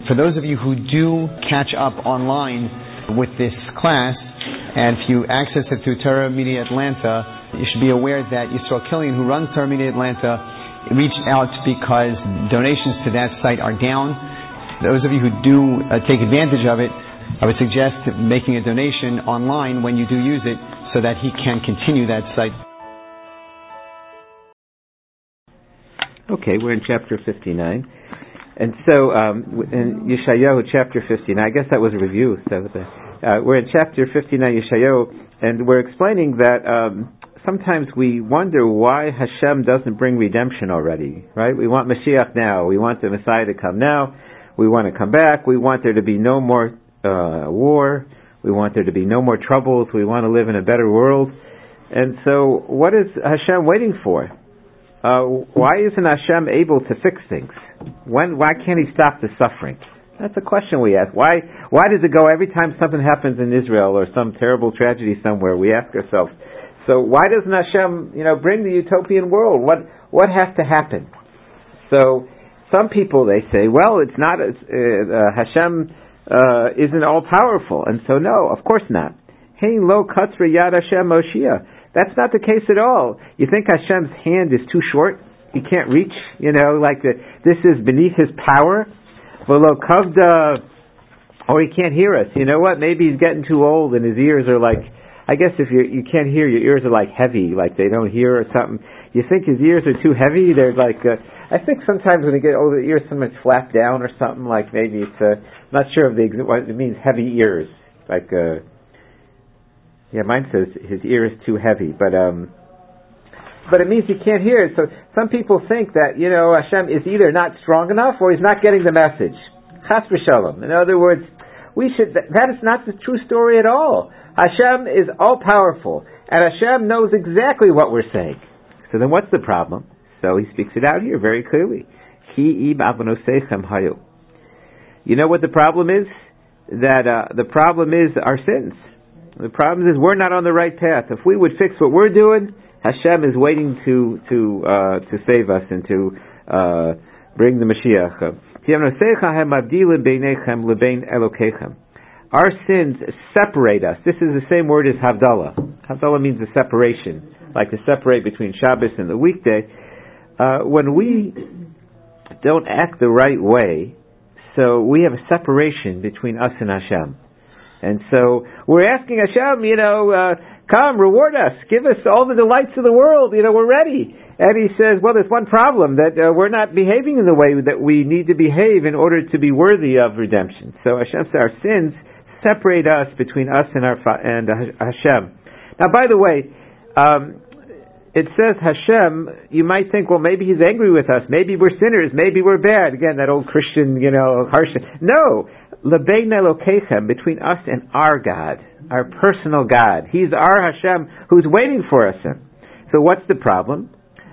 For those of you who do catch up online with this class, and if you access it through Torah Media Atlanta, you should be aware that Yisrael Killian, who runs Torah Media Atlanta, reached out because donations to that site are down. Those of you who do take advantage of it, I would suggest making a donation online when you do use it so that he can continue that site. Okay, we're in chapter 59. And so, in Yeshayahu chapter 59, I guess that was a review. So we're in chapter 59 Yeshayahu, and we're explaining that sometimes we wonder why Hashem doesn't bring redemption already, right? We want Mashiach now. We want the Messiah to come now. We want to come back. We want there to be no more war. We want there to be no more troubles. We want to live in a better world. And so, what is Hashem waiting for? Why isn't Hashem able to fix things? Why can't He stop the suffering? That's a question we ask. Why does it go every time something happens in Israel or some terrible tragedy somewhere? We ask ourselves, so why doesn't Hashem, bring the utopian world? What has to happen? So some people, they say, well, it's not Hashem isn't all powerful, and so no, of course not. Hein lo katra yad Hashem Moshiach. That's not the case at all. You think Hashem's hand is too short? He can't reach? This is beneath His power? V'lo kavda, or He can't hear us. You know what? Maybe He's getting too old and His ears are I guess if you can't hear, your ears are heavy, like they don't hear or something. You think His ears are too heavy? They're I think sometimes when you get older, the ears sometimes flap down or something, maybe it's, I'm not sure of what it means, heavy ears. Yeah, mine says his ear is too heavy, but it means he can't hear. So some people think that, Hashem is either not strong enough or He's not getting the message. Chas v'shalom. In other words, that is not the true story at all. Hashem is all powerful, and Hashem knows exactly what we're saying. So then what's the problem? So He speaks it out here very clearly. Ki im avonosechem hayu. You know what the problem is? That the problem is our sins. The problem is we're not on the right path. If we would fix what we're doing, Hashem is waiting to save us and to bring the Mashiach. Our sins separate us. This is the same word as Havdalah. Havdalah means a separation, like to separate between Shabbos and the weekday. When we don't act the right way, so we have a separation between us and Hashem. And so we're asking Hashem, come, reward us, give us all the delights of the world, we're ready. And He says, well, there's one problem, that we're not behaving in the way that we need to behave in order to be worthy of redemption. So Hashem says our sins separate us between us and Hashem. Now, by the way, it says Hashem, you might think, well, maybe He's angry with us, maybe we're sinners, maybe we're bad. Again, that old Christian, harsh. No. Lebein Elokechem, between us and our God, our personal God. He's our Hashem who's waiting for us. So what's the problem?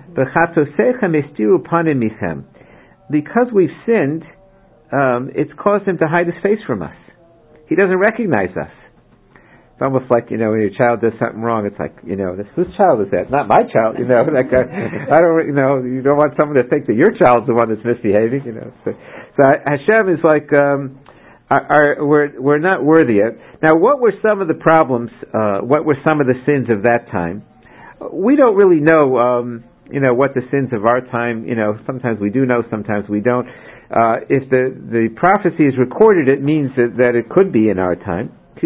Because we've sinned, it's caused Him to hide His face from us. He doesn't recognize us. It's almost like, when your child does something wrong, it's like, whose child is that? Not my child, I don't, you don't want someone to think that your child's the one that's misbehaving, So Hashem is like, we're not worthy of. Now, what were some of the problems? What were some of the sins of that time? We don't really know, what the sins of our time. Sometimes we do know, sometimes we don't. If the prophecy is recorded, it means that it could be in our time. He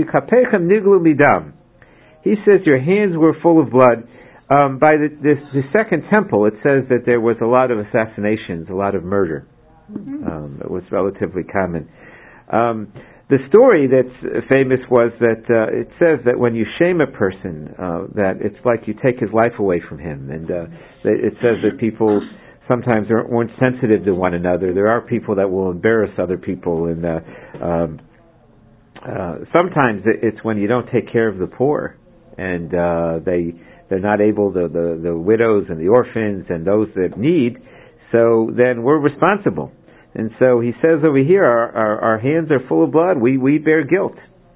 says your hands were full of blood. By the second temple, it says that there was a lot of assassinations, a lot of murder. It was relatively common. The story that's famous was that it says that when you shame a person, that it's like you take his life away from him, and it says that people sometimes weren't sensitive to one another. There are people that will embarrass other people, and sometimes it's when you don't take care of the poor, and they're not able, the widows and the orphans and those that need. So then we're responsible. And so he says over here, our hands are full of blood. We bear guilt.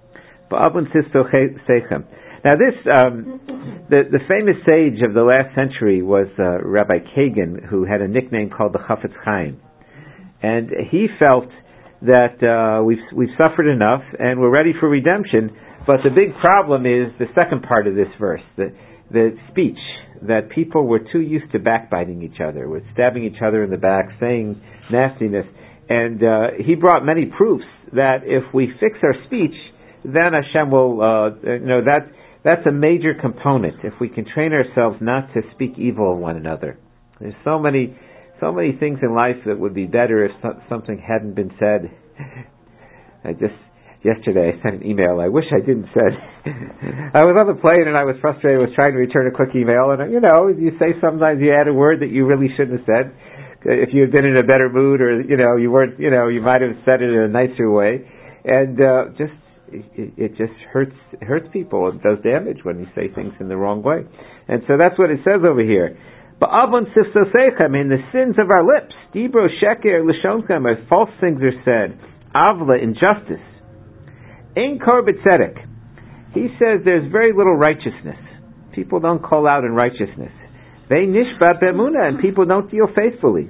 Now this, the famous sage of the last century was Rabbi Kagan, who had a nickname called the Chafetz Chaim. And he felt that we've suffered enough and we're ready for redemption. But the big problem is the second part of this verse, the speech, that people were too used to backbiting each other, with stabbing each other in the back, saying nastiness. And he brought many proofs that if we fix our speech, then Hashem will, that's a major component. If we can train ourselves not to speak evil of one another. There's so many things in life that would be better if something hadn't been said. Yesterday I sent an email. I wish I didn't send. I was on the plane and I was frustrated. I was trying to return a quick email, and you say sometimes you add a word that you really shouldn't have said. If you had been in a better mood, or you weren't, you might have said it in a nicer way, and it just hurts people. It does damage when you say things in the wrong way, and so that's what it says over here. But avon sifsosechem, in the sins of our lips, dibro sheker l'shonchem, as false things are said, avla, injustice. Ein kor b'tzedek. He says there's very little righteousness. People don't call out in righteousness. They nishbat be'emunah, and people don't deal faithfully.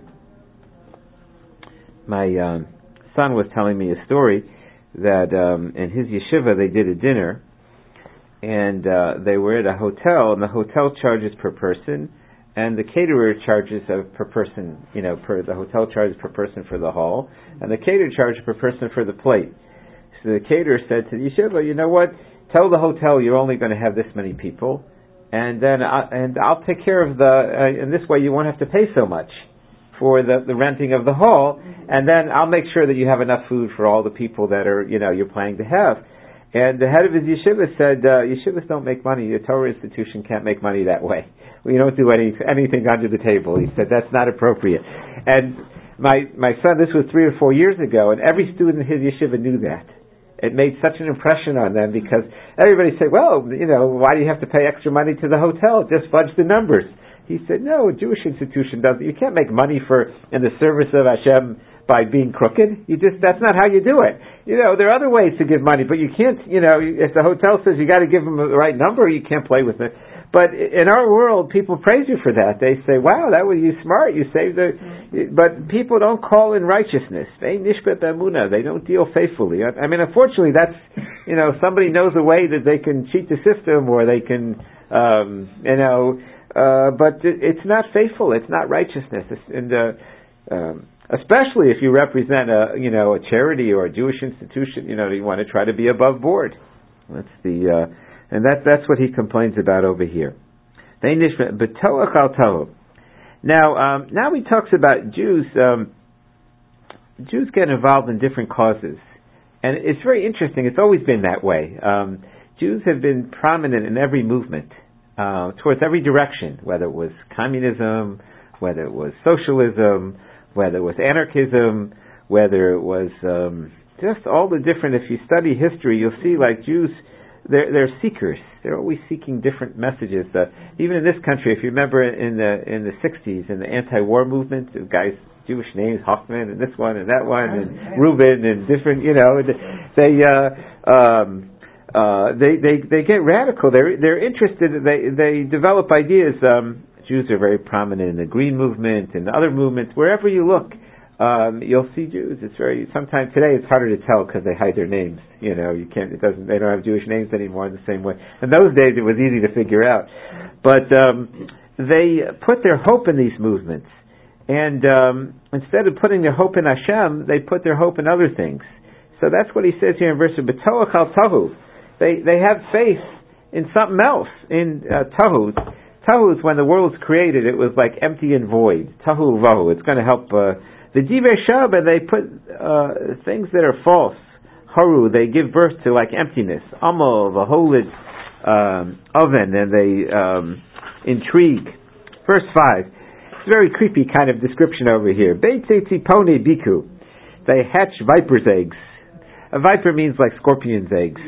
My son was telling me a story that in his yeshiva they did a dinner, and they were at a hotel, and the hotel charges per person, and the caterer charges per person. The hotel charges per person for the hall, and the caterer charges per person for the plate. So the caterer said to the yeshiva, you know what? Tell the hotel you're only going to have this many people, and then I'll take care of in this way you won't have to pay so much for the renting of the hall, and then I'll make sure that you have enough food for all the people that are you're planning to have. And the head of his yeshiva said, yeshivas don't make money. The Torah institution can't make money that way. We don't do anything under the table. He said that's not appropriate. And my son, this was 3 or 4 years ago, and every student in his yeshiva knew that. It made such an impression on them because everybody said, well, why do you have to pay extra money to the hotel? Just fudge the numbers. He said, no, a Jewish institution doesn't. You can't make money in the service of Hashem by being crooked. That's not how you do it. There are other ways to give money, but you can't, if the hotel says you got to give them the right number, you can't play with it. But in our world, people praise you for that. They say, wow, that was you smart. You saved but people don't call in righteousness. They nishbet b'emunah. They don't deal faithfully. I mean, unfortunately, that's, somebody knows a way that they can cheat the system, or they can, but it's not faithful. It's not righteousness. Especially if you represent a charity or a Jewish institution, you want to try to be above board. And that's what he complains about over here. Now he talks about Jews. Jews get involved in different causes, and it's very interesting. It's always been that way. Jews have been prominent in every movement, towards every direction, whether it was communism, whether it was socialism, whether it was anarchism, whether it was just all the different. If you study history, you'll see like Jews. They're seekers. They're always seeking different messages. Even in this country, if you remember in the 60s, in the anti-war movement, the guys, Jewish names, Hoffman and this one and that one and Rubin and different, they get radical. They're interested. They develop ideas. Jews are very prominent in the Green Movement and other movements. Wherever you look, you'll see Jews. Sometimes today it's harder to tell because they hide their names. They don't have Jewish names anymore in the same way. In those days it was easy to figure out. But they put their hope in these movements. And instead of putting their hope in Hashem, they put their hope in other things. So that's what he says here in verse of B'toach al Tahu. They have faith in something else, in Tahu. Tahu is when the world was created, it was like empty and void. Tahu vahu. It's going to help. The Divrei Shaba, they put things that are false. Haru, they give birth to like emptiness. Amal, the holid oven, and they intrigue. Verse 5. It's a very creepy kind of description over here. Beitzei tzipone biku. They hatch viper's eggs. A viper means like scorpion's eggs.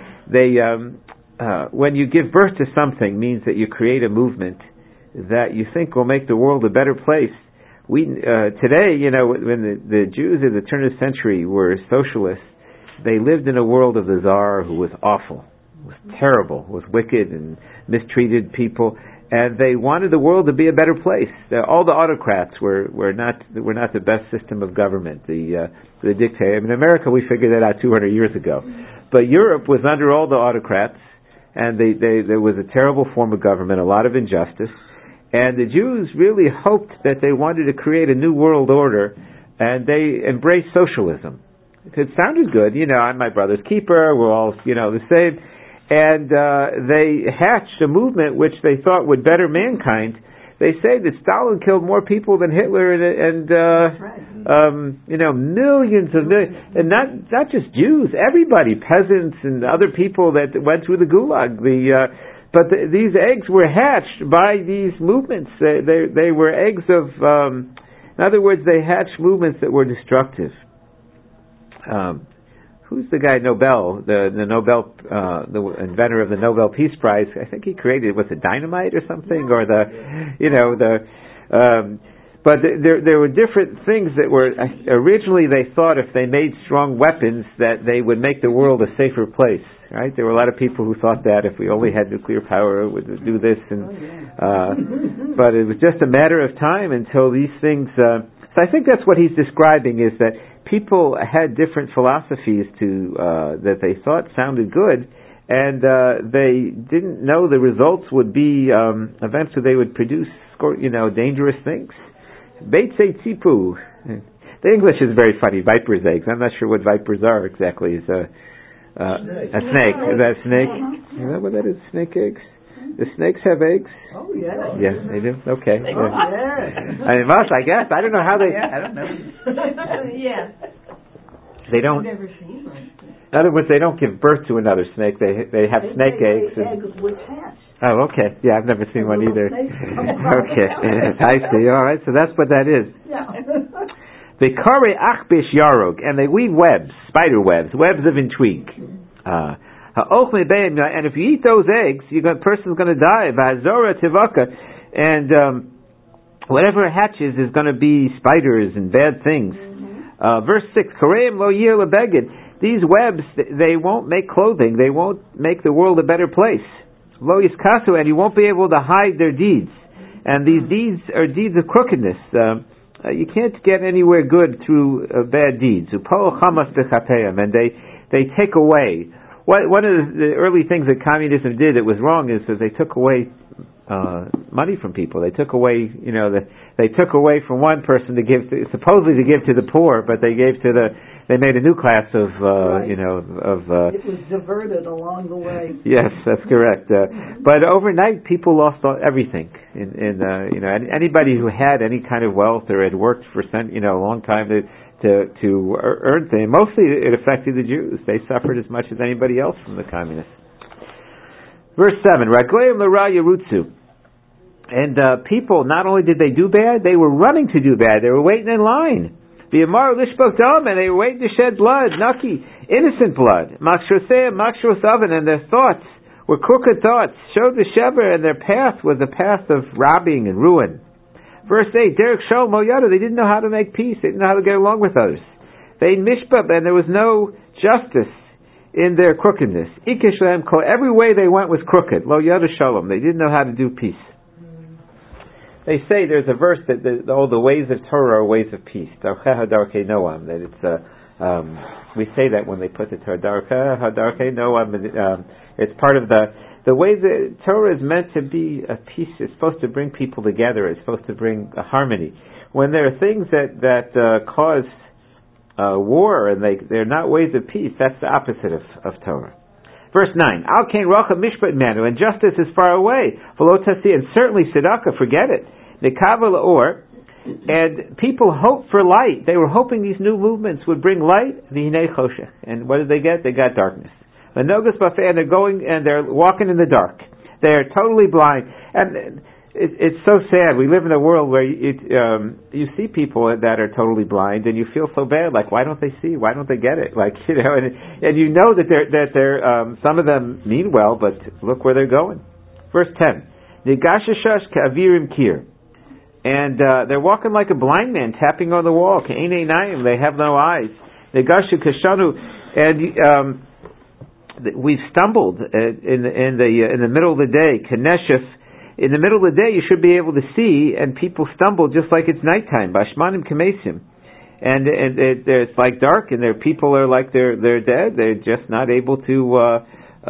When you give birth to something, means that you create a movement that you think will make the world a better place. Today, when the Jews at the turn of the century were socialists, they lived in a world of the Tsar who was awful, was terrible, was wicked and mistreated people. and they wanted the world to be a better place. All the autocrats were not the best system of government. The dictator. In America, we figured that out 200 years ago, but Europe was under all the autocrats, and there was a terrible form of government, a lot of injustice, and the Jews really hoped that they wanted to create a new world order, and they embraced socialism. It sounded good, I'm my brother's keeper, we're all, the same. And they hatched a movement which they thought would better mankind. They say that Stalin killed more people than Hitler, and millions, and not just Jews, everybody, peasants and other people that went through the Gulag. These eggs were hatched by these movements. They were eggs of, in other words, they hatched movements that were destructive. Who's the guy Nobel, the Nobel, the inventor of the Nobel Peace Prize? I think he created, was it dynamite or something, or but there were different things that were, originally they thought if they made strong weapons that they would make the world a safer place, right? There were a lot of people who thought that if we only had nuclear power, it would do this, but it was just a matter of time until these things, so I think that's what he's describing, is that people had different philosophies that they thought sounded good, and they didn't know the results would be, eventually they would produce, dangerous things. Beitzei tzipu. The English is very funny, viper's eggs. I'm not sure what vipers are exactly. It's a snake. Is that a snake? Is that what that is, snake eggs? The snakes have eggs? Oh, yeah. Yeah, they do? Okay. Oh, yeah. I must, I guess. I don't know how they... I don't know. Yeah. They don't... I've never seen one. In other words, they don't give birth to another snake. They have snake eggs. Eggs would hatch. Oh, okay. Yeah, I've never seen one either. Okay. I see. All right, so that's what that is. Yeah. They kare achbish yarog, and they weave webs, spider webs, webs of intrigue. And if you eat those eggs, the person's going to die. And whatever hatches is going to be spiders and bad things. Verse 6, these webs, they won't make clothing. They won't make the world a better place. Lo yiskasu, and you won't be able to hide their deeds. And these deeds are deeds of crookedness. You can't get anywhere good through bad deeds. And they take away. One of the early things that communism did that was wrong is that they took away money from people. They took away, they took away from one person to give, supposedly to give to the poor, but they gave to they made a new class of, right. It was diverted along the way. Yes, that's correct. But overnight, people lost everything. Anybody who had any kind of wealth or had worked for a long time to earn things. Mostly it affected the Jews. They suffered as much as anybody else from the communists. Verse 7, Ragleim l'ra yerutzu. And people, not only did they do bad, they were running to do bad. They were waiting in line. V'yamaru lishpok dam, and they were waiting to shed blood, naki, innocent blood. Makshosei, makshos oven, and their thoughts were crooked thoughts. Showed the shever, and their path was a path of robbing and ruin. Verse 8, Derek Shol Moyada, they didn't know how to make peace, they didn't know how to get along with others. They mishpab, and there was no justice in their crookedness. Ikishlam ko, every way they went was crooked. Lo yada shalom, they didn't know how to do peace. They say there's a verse that the ways of Torah are ways of peace. That it's we say that when they put the Torah, it's part of the way that Torah is meant to be a peace. It's supposed to bring people together. It's supposed to bring a harmony. When there are things that cause war and they're not ways of peace, that's the opposite of Torah. Verse 9, Al kain racha mishpat manu, and justice is far away. V'lo tasi, and certainly tzedakah, forget it. Nekava la'or, and people hope for light. They were hoping these new movements would bring light. V'hinei choshech, and what did they get? They got darkness. V'nogas bafei, and they're going and they're walking in the dark. They are totally blind, and it's so sad. We live in a world where you see people that are totally blind, and you feel so bad. Like, why don't they see? Why don't they get it? Like, and you know that they're some of them mean well, but look where they're going. Verse 10, Nigashashash ka'avirim kir, and they're walking like a blind man, tapping on the wall. Ka'enei nayim, they have no eyes. Nigashu kashanu, and we've stumbled in the middle of the day. Kaneshus, in the middle of the day you should be able to see, and people stumble just like it's nighttime. Bashmanim kamesim. And it's like dark, and people are like they're dead. They're just not able to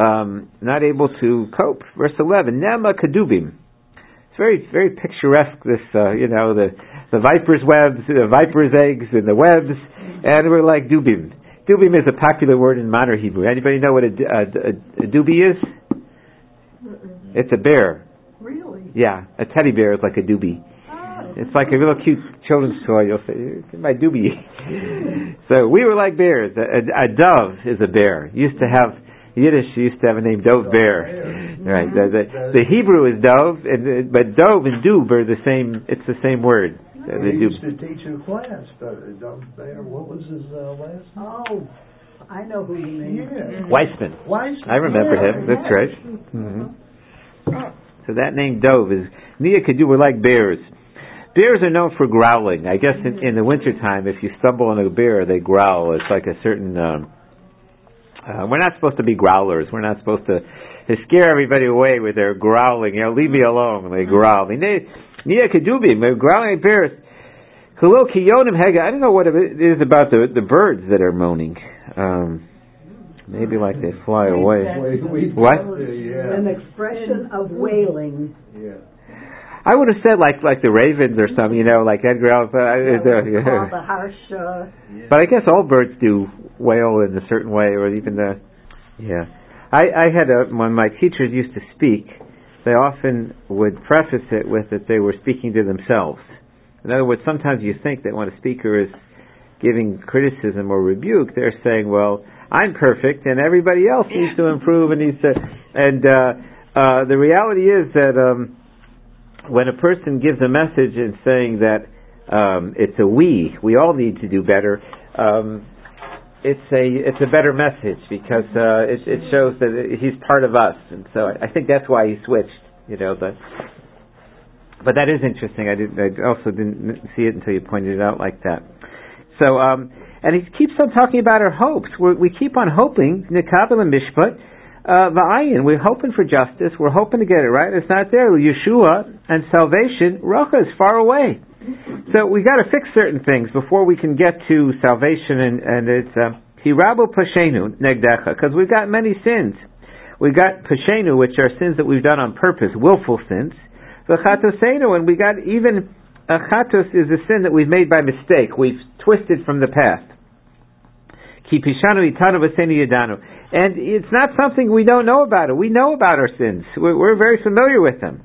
cope. Verse 11, Nema kadubim. It's very, very picturesque. This, the viper's webs, the viper's eggs, and the webs, and we're like dubim. Dubim is a popular word in modern Hebrew. Anybody know what a dubi is? It's a bear. Really? Yeah, a teddy bear is like a dubi. It's like a real cute children's toy. You'll say, my doobie. So we were like bears. A dove is a bear. Yiddish used to have a name, Dove Bear. Right. The Hebrew is dove, but dove and doob are the same. It's the same word. He used to teach a class, Dove Bear. What was his last name? Oh, I know who you mean. Yeah. Weissman. Weissman. I remember him. That's right. Mm-hmm. So that name Dove is Nia Kadu. We're like bears. Bears are known for growling. I guess in the wintertime, if you stumble on a bear, they growl. It's like a certain... we're not supposed to be growlers. We're not supposed to scare everybody away with their growling. Leave me alone when they growl. They're growling at bears. I don't know what it is about the birds that are moaning. Maybe like they fly away. What? An expression of wailing. Yeah. I would have said like the ravens or something, like Edgar Allan Poe. The harsh. But I guess all birds do wail in a certain way, or even I had when my teachers used to speak, they often would preface it with that they were speaking to themselves. In other words, sometimes you think that when a speaker is giving criticism or rebuke, they're saying, well, I'm perfect and everybody else needs to improve and needs to... And the reality is that when a person gives a message and saying that it's a we all need to do better, it's a better message because it shows that he's part of us, and so I think that's why he switched. But that is interesting. I also didn't see it until you pointed it out like that. So and he keeps on talking about our hopes. We keep on hoping nikabel and mishpat. Va'ayin, we're hoping for justice, we're hoping to get it right, it's not there. Yeshua and salvation, Racha is far away. So we got to fix certain things before we can get to salvation, and it's Hirabu Pashenu Negdecha, because we've got many sins. We've got Pashenu, which are sins that we've done on purpose, willful sins. V'chatosenu, and we got even chatos is a sin that we've made by mistake, we've twisted from the path. Ki pishanu itanu v'senu yadanu. And it's not something we don't know about it. We know about our sins. We're very familiar with them.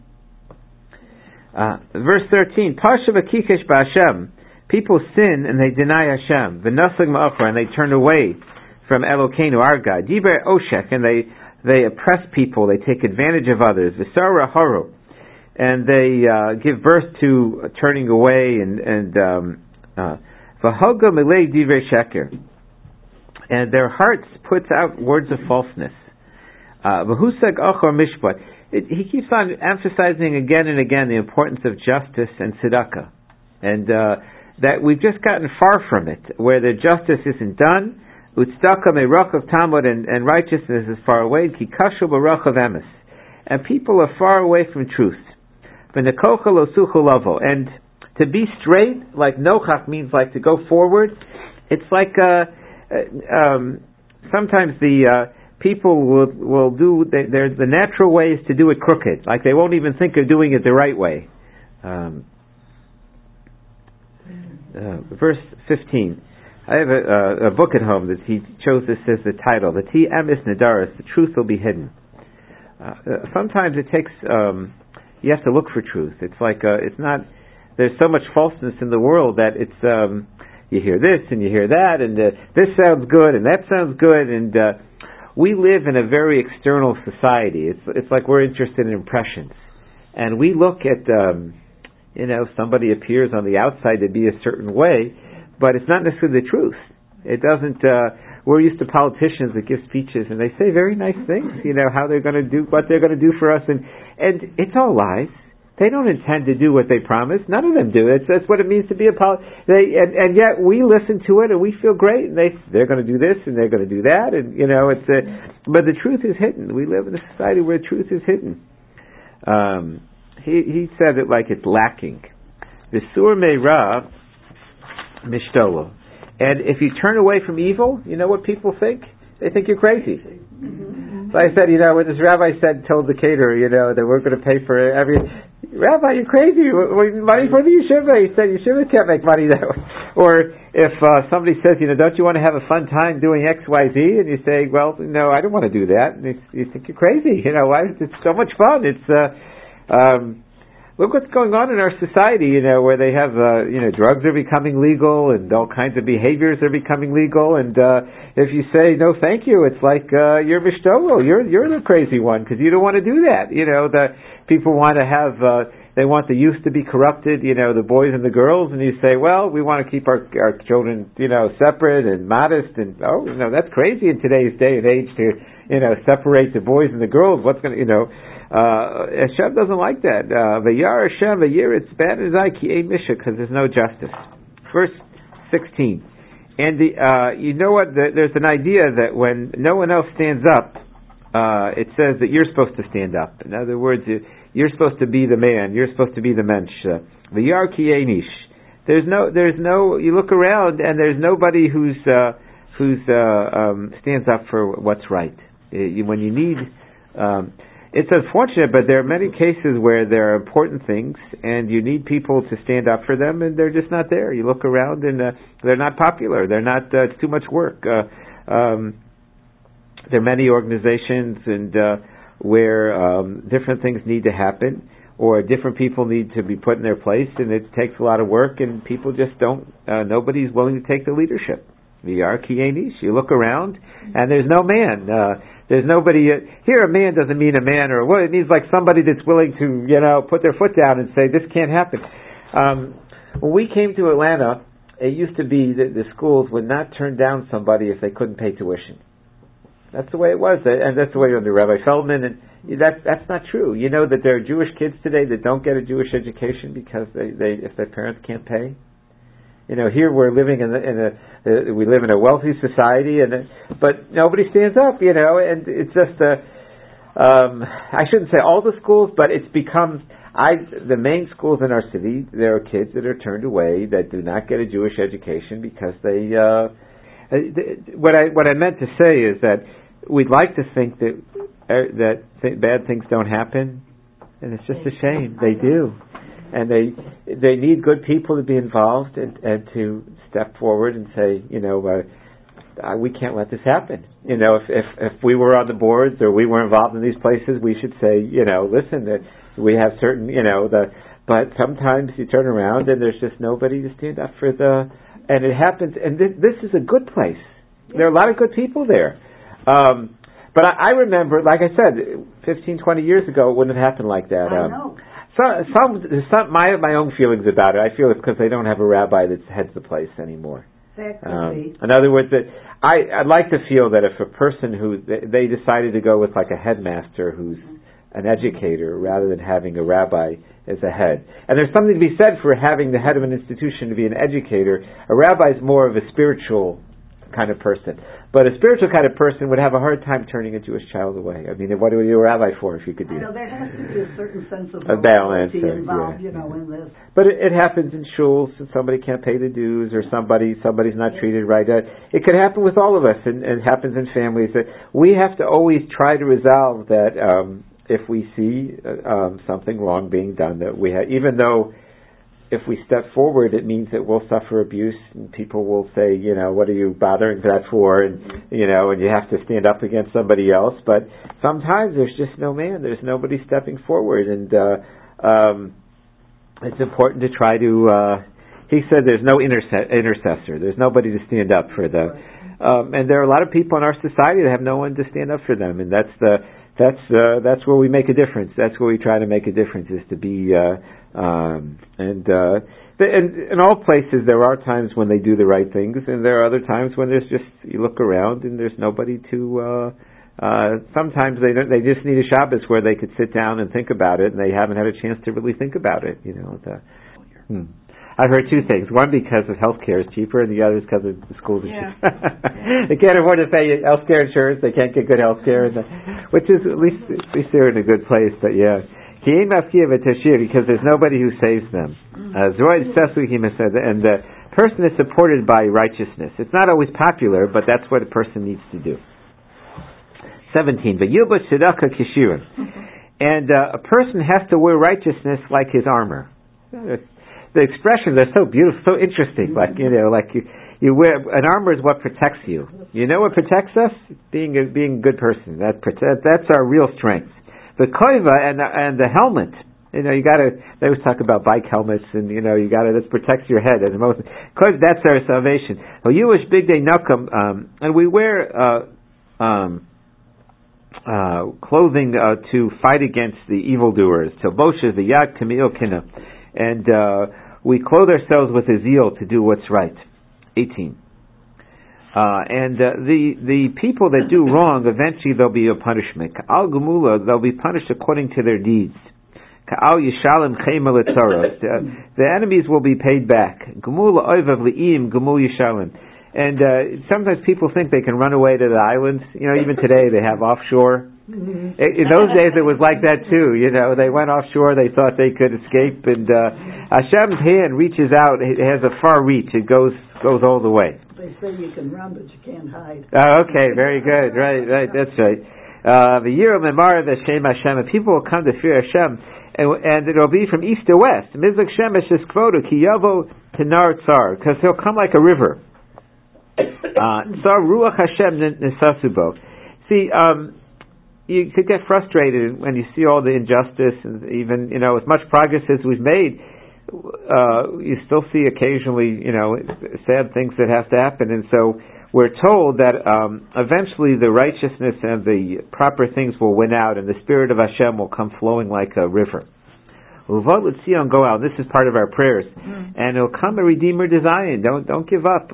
Verse 13, Pasha v'kikesh b'Hashem. People sin and they deny Hashem. V'nasag ma'achra, and they turn away from Elokeinu, our God. Diber oshek, and they oppress people. They take advantage of others. V'sara haru, and they give birth to turning away and v'haga milei divrei sheker. And their hearts puts out words of falseness. V'husag achor mishpat. He keeps on emphasizing again and again the importance of justice and tzedakah, and that we've just gotten far from it, where the justice isn't done. Utzdaka me'rachav tamod, and righteousness is far away. Ki kashu b'rachav emes, and people are far away from truth. V'nekocha lo suchu lavo, and to be straight, like nochach means like to go forward. It's like sometimes the people will do the natural way is to do it crooked, like they won't even think of doing it the right way. Verse 15. I have a book at home that he chose this as the title. The T Emes Nadaris, the truth will be hidden. Sometimes it takes you have to look for truth. It's like it's not. There's so much falseness in the world that it's. You hear this and you hear that, and this sounds good and that sounds good, and we live in a very external society. It's like we're interested in impressions, and we look at somebody appears on the outside to be a certain way, but it's not necessarily the truth. It doesn't. We're used to politicians that give speeches and they say very nice things, how they're going to do, what they're going to do for us, and it's all lies. They don't intend to do what they promise. None of them do. That's what it means to be a and yet we listen to it and we feel great. And they're going to do this and they're going to do that. And but the truth is hidden. We live in a society where truth is hidden. he said it like it's lacking. V'sur me'ra mishtolo. And if you turn away from evil, you know what people think? They think you're crazy. So I said, when this rabbi told the caterer, that we're going to pay for every... Rabbi, you're crazy. Money for the yeshiva. He said, yeshiva can't make money that way. Or if somebody says, don't you want to have a fun time doing X, Y, Z? And you say, well, no, I don't want to do that. And you think you're crazy. Why? It's so much fun. It's... Look what's going on in our society, where they have, drugs are becoming legal and all kinds of behaviors are becoming legal. And if you say no, thank you, it's like you're mishtolo, you're the crazy one because you don't want to do that. The people want to have, they want the youth to be corrupted, the boys and the girls, and you say, well, we want to keep our children, separate and modest, and that's crazy in today's day and age to, separate the boys and the girls. What's going to, Hashem doesn't like that. V'yar Hashem v'yiritz bad as I ki ein misha, because there's no justice. Verse 16. And you know what? There's an idea that when no one else stands up, it says that you're supposed to stand up. In other words, you're supposed to be the man. You're supposed to be the mensch. V'yar ki ein ish. There's no. You look around and there's nobody who stands up for what's right. When you need. It's unfortunate, but there are many cases where there are important things, and you need people to stand up for them, and they're just not there. You look around, and they're not popular. They're not. It's too much work. There are many organizations, and where different things need to happen, or different people need to be put in their place, and it takes a lot of work, and people just don't. Nobody's willing to take the leadership. V'yar ki ein ish. You look around, and there's no man. There's nobody here. A man doesn't mean a man, or well, it means like somebody that's willing to, put their foot down and say this can't happen. When we came to Atlanta, it used to be that the schools would not turn down somebody if they couldn't pay tuition. That's the way it was, and that's the way under Rabbi Feldman. And that's not true. You know that there are Jewish kids today that don't get a Jewish education because they if their parents can't pay. Here we're living we live in a wealthy society, but nobody stands up, and it's just I shouldn't say all the schools, but it's become the main schools in our city. There are kids that are turned away that do not get a Jewish education because they. What I meant to say is that we'd like to think that bad things don't happen, and it's just a shame. They do. And they need good people to be involved and to step forward and say, we can't let this happen. If we were on the boards or we were involved in these places, we should say, listen, that we have certain, but sometimes you turn around and there's just nobody to stand up for and it happens, and this is a good place. There are a lot of good people there. But I remember, like I said, 15, 20 years ago, it wouldn't have happened like that. I know. My own feelings about it. I feel it's because they don't have a rabbi that heads the place anymore. That could be. In other words, that I'd like to feel that if a person who they decided to go with like a headmaster who's an educator rather than having a rabbi as a head, and there's something to be said for having the head of an institution to be an educator. A rabbi is more of a spiritual kind of person. But a spiritual kind of person would have a hard time turning a Jewish child away. I mean, what are you a rabbi for if you could do that? There has to be a certain sense of balance involved, in this. But it happens in shuls, and somebody can't pay the dues, or somebody's not treated right. It could happen with all of us, and it happens in families. We have to always try to resolve that if we see something wrong being done, that we have, even though if we step forward, it means that we'll suffer abuse, and people will say, what are you bothering that for? And, and you have to stand up against somebody else. But sometimes there's just no man. There's nobody stepping forward. And it's important to try to, he said there's no intercessor. There's nobody to stand up for them. And there are a lot of people in our society that have no one to stand up for them. And that's where we make a difference. That's where we try to make a difference, is to be, and in all places there are times when they do the right things, and there are other times when there's just, you look around and there's nobody to, sometimes they just need a Shabbos where they could sit down and think about it, and they haven't had a chance to really think about it, I've heard two things. One, because of healthcare is cheaper, and the other is because of the schools are cheaper. They can't afford to pay healthcare insurance. They can't get good healthcare, which is at least they're in a good place. But yeah, Because there's nobody who saves them. And the person is supported by righteousness. It's not always popular, but that's what a person needs to do. 17. And a person has to wear righteousness like his armor. The expressions are so beautiful, so interesting. Like you wear an armor is what protects you. You know what protects us? Being a good person. That's our real strength. The koiva and the helmet. They always talk about bike helmets, and this protects your head. That's our salvation. And we wear clothing to fight against the evildoers. And we clothe ourselves with a zeal to do what's right. 18. The people that do wrong, eventually there'll be a punishment. Ka'al Gumula, they'll be punished according to their deeds. Ka'al Yishalim Chema L'Tzoros, the enemies will be paid back. Gumula Oivav Li'im Gumul Yishalim. And sometimes people think they can run away to the islands. Even today they have offshore. In those days it was like that too. They went offshore, they thought they could escape, and Hashem's hand reaches out. It has a far reach. It goes all the way. They say you can run, but you can't hide. Okay, very good. Right, that's right. The year of Memara V'Shem Hashem, and people will come to fear Hashem, and it'll be from east to west. Mizlik Shemesh is quoted, Ki Yavo Tenar Tsar, because he'll come like a river. Tsar Ruach Hashem Nisasubo. See, you could get frustrated when you see all the injustice, and even as much progress as we've made, you still see occasionally sad things that have to happen. And so we're told that eventually the righteousness and the proper things will win out, and the spirit of Hashem will come flowing like a river. Uvot L'Tzion go out. This is part of our prayers, and it'll come a redeemer to Zion. Don't give up.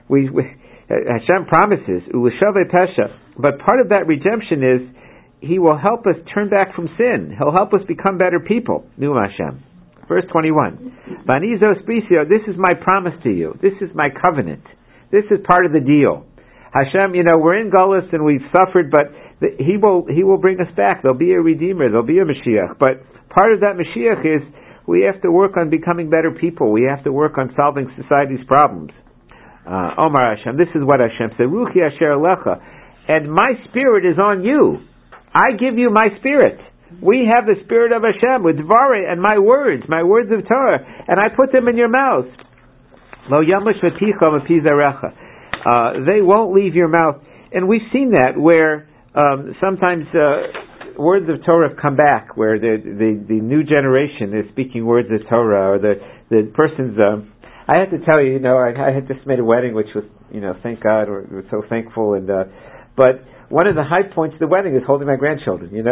Hashem promises U'Shavei Pesha, but part of that redemption is He will help us turn back from sin. He'll help us become better people. Nu Hashem. Verse 21. Vanizo Spisio, this is my promise to you. This is my covenant. This is part of the deal. Hashem, we're in Gullus and we've suffered, but He will bring us back. There'll be a Redeemer. There'll be a Mashiach. But part of that Mashiach is we have to work on becoming better people. We have to work on solving society's problems. Omar Hashem, this is what Hashem said. Ruchi Asher Alecha, and my spirit is on you. I give you my spirit. We have the spirit of Hashem with Dvare and my words of Torah, and I put them in your mouth. Lo yamush v'ticha v'pizarecha. They won't leave your mouth. And we've seen that where sometimes words of Torah have come back, where the new generation is speaking words of Torah, or the person's. I have to tell you, I had just made a wedding, which was, thank God, we're so thankful, and but one of the high points of the wedding is holding my grandchildren. You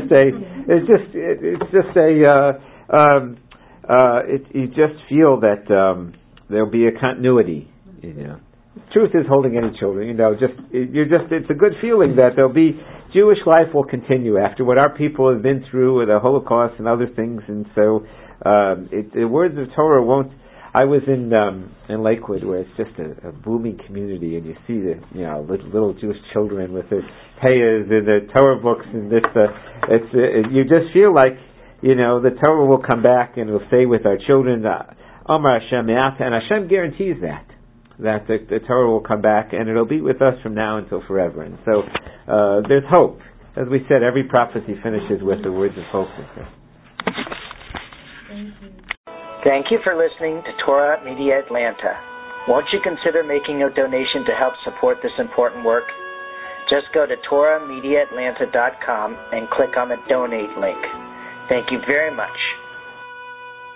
just feel that there'll be a continuity. Truth is holding any children. It's a good feeling that there'll be Jewish life will continue after what our people have been through with the Holocaust and other things, and so the words of Torah won't. I was in Lakewood, where it's just a booming community, and you see the little Jewish children with their payas and their Torah books, and this. You just feel like the Torah will come back and will stay with our children. Omar Hashem, and Hashem guarantees that the Torah will come back and it'll be with us from now until forever. And so there's hope. As we said, every prophecy finishes with the words of hope. Thank you for listening to Torah Media Atlanta. Won't you consider making a donation to help support this important work? Just go to TorahMediaAtlanta.com and click on the donate link. Thank you very much.